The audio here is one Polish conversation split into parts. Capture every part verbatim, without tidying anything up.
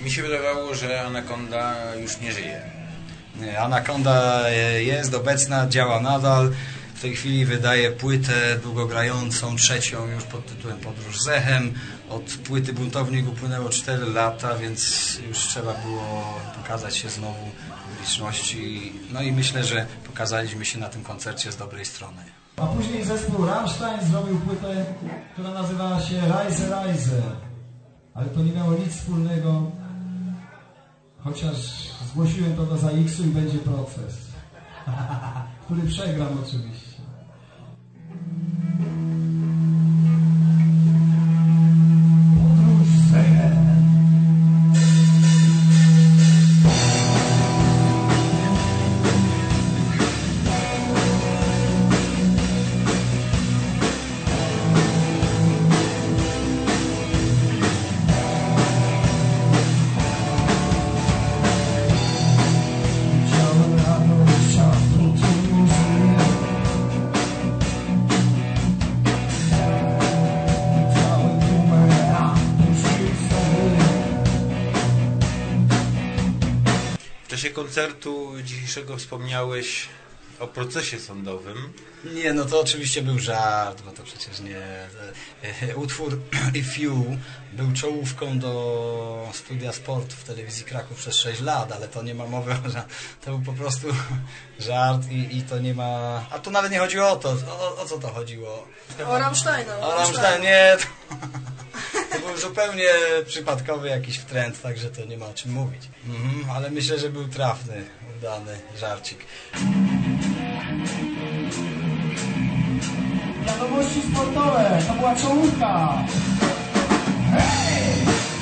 Mi się wydawało, że Anaconda już nie żyje. Nie, Anaconda jest obecna, działa nadal. W tej chwili wydaje płytę długogrającą, trzecią już pod tytułem Podróż z echem. Od płyty Buntownik upłynęło cztery lata, więc już trzeba było pokazać się znowu publiczności. No i myślę, że pokazaliśmy się na tym koncercie z dobrej strony. A później zespół Rammstein zrobił płytę, która nazywała się Reise, Reise. Ale to nie miało nic wspólnego, chociaż zgłosiłem to do ZAIKS-u i będzie proces, który przegram oczywiście. Podróż z echem. W czasie koncertu dzisiejszego wspomniałeś o procesie sądowym. Nie, no to oczywiście był żart, bo to przecież nie... Utwór If You był czołówką do Studia Sportu w telewizji Kraków przez sześć lat, ale to nie ma mowy o żart. To był po prostu żart i, i to nie ma... A tu nawet nie chodziło o to. O, o co to chodziło? O Rammsteina. O Rammstein, nie. To, to był zupełnie przypadkowy jakiś wtręt, także to nie ma o czym mówić. Mhm, ale myślę, że był trafny, udany żarcik. Wiadomości sportowe, to była czołówka. Hej!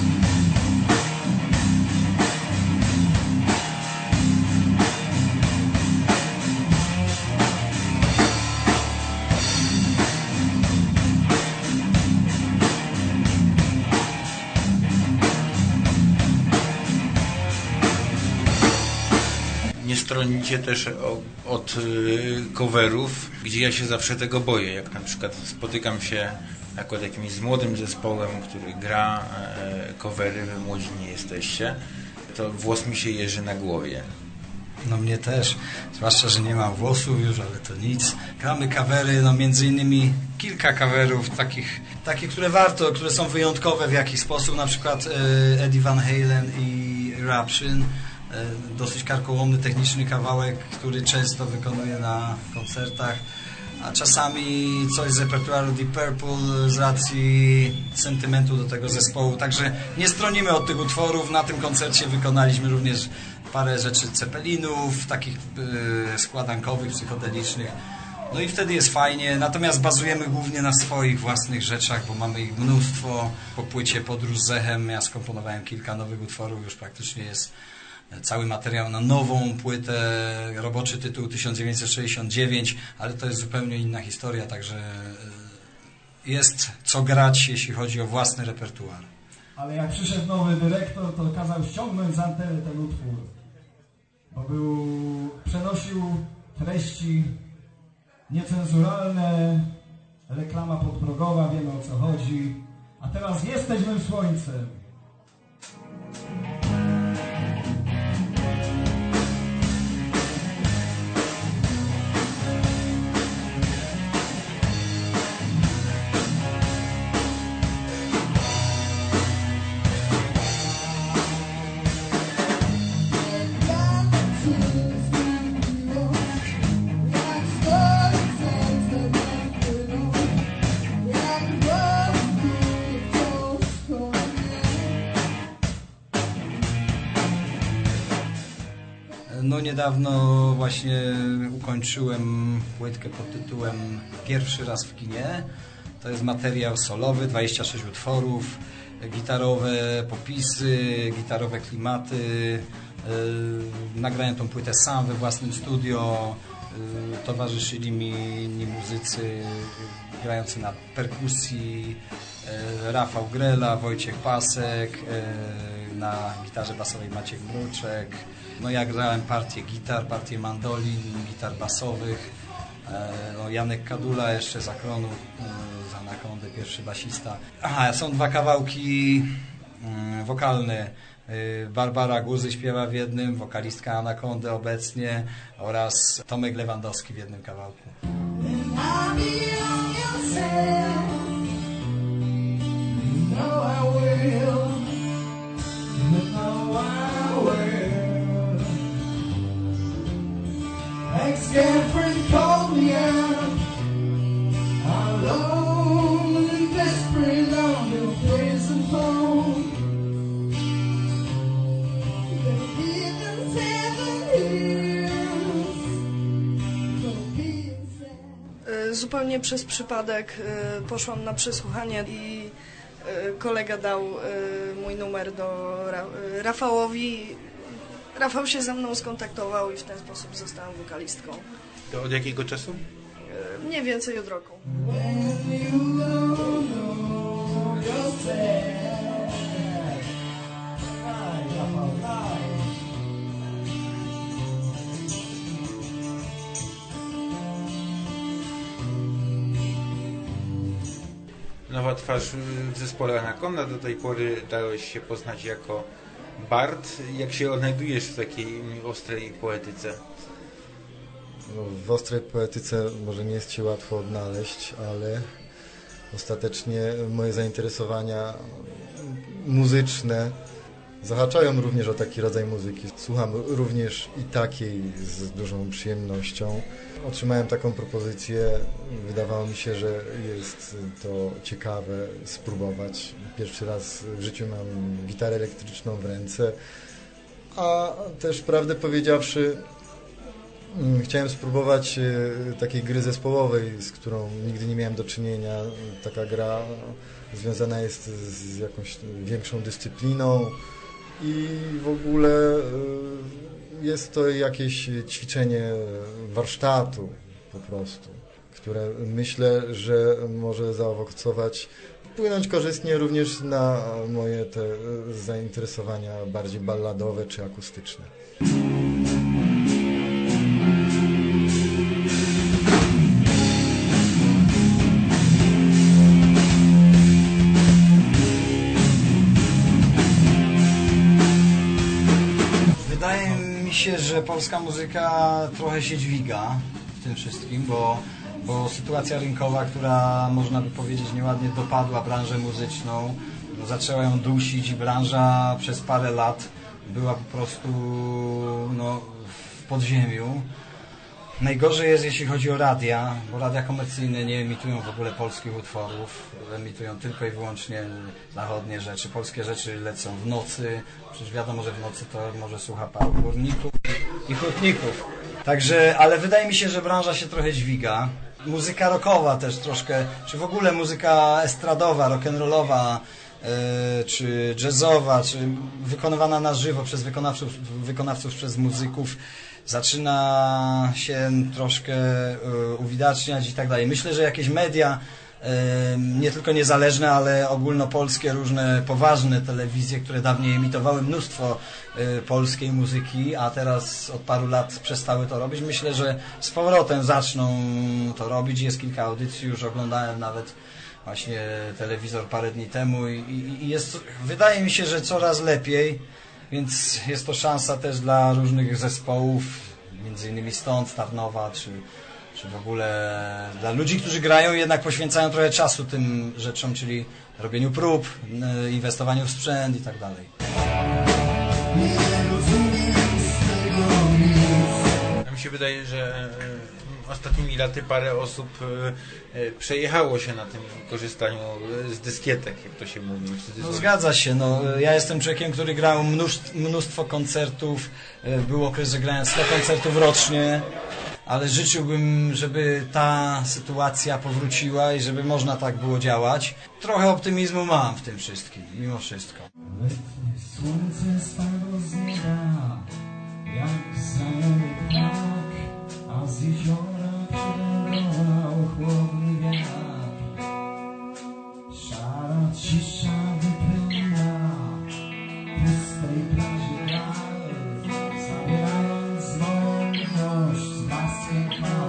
Nie stronicie też o, od y, coverów, gdzie ja się zawsze tego boję. Jak na przykład spotykam się akurat jakimś z młodym zespołem, który gra e, covery, wy młodzi nie jesteście, to włos mi się jeży na głowie. No mnie też, zwłaszcza, że nie mam włosów już, ale to nic. Gramy kawery, no między innymi kilka kawerów takich, takich, które warto, które są wyjątkowe w jakiś sposób, na przykład e, Eddie Van Halen i Eruption. Dosyć karkołomny, techniczny kawałek, który często wykonuję na koncertach, a czasami coś z repertuaru Deep Purple z racji sentymentu do tego zespołu. Także nie stronimy od tych utworów. Na tym koncercie wykonaliśmy również parę rzeczy Ceppelinów, takich yy, składankowych, psychodelicznych. No i wtedy jest fajnie, natomiast bazujemy głównie na swoich własnych rzeczach, bo mamy ich mnóstwo. Po płycie Podróż z echem ja skomponowałem kilka nowych utworów, już praktycznie jest cały materiał na nową płytę, roboczy tytuł tysiąc dziewięćset sześćdziesiąt dziewięć, ale to jest zupełnie inna historia, także jest co grać, jeśli chodzi o własny repertuar. Ale jak przyszedł nowy dyrektor, to kazał ściągnąć z anteny ten utwór, bo był, przenosił treści niecenzuralne, reklama podprogowa, wiemy o co chodzi, a teraz jesteśmy w słońcem. No niedawno właśnie ukończyłem płytkę pod tytułem Pierwszy raz w kinie. To jest materiał solowy, dwadzieścia sześć utworów, gitarowe popisy, gitarowe klimaty. Yy, nagrałem tą płytę sam we własnym studio. Yy, towarzyszyli mi inni muzycy grający na perkusji, yy, Rafał Grela, Wojciech Pasek, yy, na gitarze basowej Maciek Mruczek. No ja grałem partię gitar, partię mandolin, gitar basowych. No, Janek Kadula jeszcze z Akronu, z Anakondy, pierwszy basista. Aha, są dwa kawałki wokalne. Barbara Guzy śpiewa w jednym, wokalistka Anakondy obecnie oraz Tomek Lewandowski w jednym kawałku. Ex-girlfriend called me out, alone and desperate on the prison phone. Zupełnie przez przypadek poszłam na przesłuchanie i kolega dał mój numer do Rafałowi. Rafał się ze mną skontaktował i w ten sposób zostałam wokalistką. To od jakiego czasu? Mniej więcej od roku. Nowa twarz w zespole Anakonda, do tej pory dałeś się poznać jako bard. Jak się odnajdujesz w takiej ostrej poetyce? No, w ostrej poetyce może nie jest się łatwo odnaleźć, ale ostatecznie moje zainteresowania muzyczne zahaczają również o taki rodzaj muzyki. Słucham również i takiej z dużą przyjemnością. Otrzymałem taką propozycję, wydawało mi się, że jest to ciekawe spróbować. Pierwszy raz w życiu mam gitarę elektryczną w ręce, a też prawdę powiedziawszy chciałem spróbować takiej gry zespołowej, z którą nigdy nie miałem do czynienia. Taka gra związana jest z jakąś większą dyscypliną i w ogóle jest to jakieś ćwiczenie warsztatu po prostu, które myślę, że może zaowocować, wpłynąć korzystnie również na moje te zainteresowania bardziej balladowe czy akustyczne. Wydaje mi się, że polska muzyka trochę się dźwiga w tym wszystkim, bo, bo sytuacja rynkowa, która można by powiedzieć nieładnie dopadła branżę muzyczną, no, zaczęła ją dusić i branża przez parę lat była po prostu no, w podziemiu. Najgorzej jest, jeśli chodzi o radia, bo radia komercyjne nie emitują w ogóle polskich utworów, emitują tylko i wyłącznie zachodnie rzeczy. Polskie rzeczy lecą w nocy, przecież wiadomo, że w nocy to może słucha paru górników i hutników. Także, ale wydaje mi się, że branża się trochę dźwiga. Muzyka rockowa też troszkę, czy w ogóle muzyka estradowa, rock'n'rollowa, yy, czy jazzowa, czy wykonywana na żywo przez wykonawców, wykonawców przez muzyków, zaczyna się troszkę y, uwidaczniać i tak dalej. Myślę, że jakieś media, y, nie tylko niezależne, ale ogólnopolskie, różne poważne telewizje, które dawniej emitowały mnóstwo y, polskiej muzyki, a teraz od paru lat przestały to robić. Myślę, że z powrotem zaczną to robić. Jest kilka audycji, już oglądałem nawet właśnie telewizor parę dni temu i, i, i jest, wydaje mi się, że coraz lepiej. Więc jest to szansa też dla różnych zespołów, między innymi stąd, Tarnowa, czy, czy w ogóle dla ludzi, którzy grają i jednak poświęcają trochę czasu tym rzeczom, czyli robieniu prób, inwestowaniu w sprzęt i tak dalej. Mi się wydaje, że ostatnimi laty parę osób przejechało się na tym korzystaniu z dyskietek, jak to się mówi. No, zgadza się. No, ja jestem człowiekiem, który grał mnóstwo, mnóstwo koncertów. Był okres, że grałem sto koncertów rocznie, ale życzyłbym, żeby ta sytuacja powróciła i żeby można tak było działać. Trochę optymizmu mam w tym wszystkim, mimo wszystko. Słońce spadło z nieba, jak zalony ptak, a z jeziora przylądował chłodny wiatr. Szara cisza wypełnia pustej plaży kraj, zabierając moją miłość z blaskiem.